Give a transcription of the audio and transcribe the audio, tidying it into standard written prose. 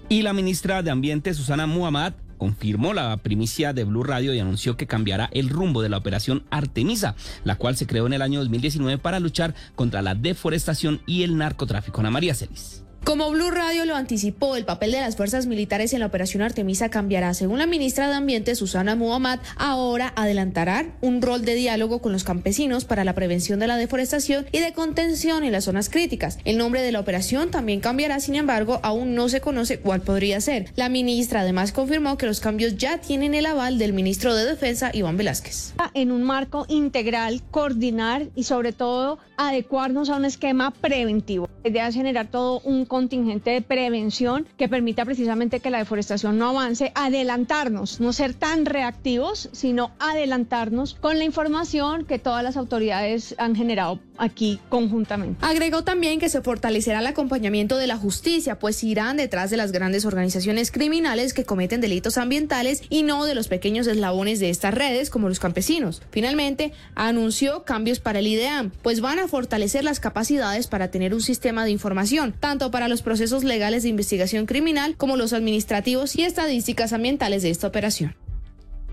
Y la ministra de Ambiente, Susana Muhammad, confirmó la primicia de Blue Radio y anunció que cambiará el rumbo de la operación Artemisa, la cual se creó en el año 2019 para luchar contra la deforestación y el narcotráfico. Ana María Celis. Como Blue Radio lo anticipó, el papel de las fuerzas militares en la operación Artemisa cambiará. Según la ministra de Ambiente, Susana Muhammad, ahora adelantarán un rol de diálogo con los campesinos para la prevención de la deforestación y de contención en las zonas críticas. El nombre de la operación también cambiará, sin embargo, aún no se conoce cuál podría ser. La ministra además confirmó que los cambios ya tienen el aval del ministro de Defensa, Iván Velásquez. En un marco integral, coordinar y sobre todo adecuarnos a un esquema preventivo. La idea es generar todo un contingente de prevención que permita precisamente que la deforestación no avance, adelantarnos, no ser tan reactivos, sino adelantarnos con la información que todas las autoridades han generado aquí conjuntamente. Agregó también que se fortalecerá el acompañamiento de la justicia, pues irán detrás de las grandes organizaciones criminales que cometen delitos ambientales y no de los pequeños eslabones de estas redes como los campesinos. Finalmente, anunció cambios para el IDEAM, pues van a fortalecer las capacidades para tener un sistema de información, tanto para los procesos legales de investigación criminal como los administrativos y estadísticas ambientales de esta operación.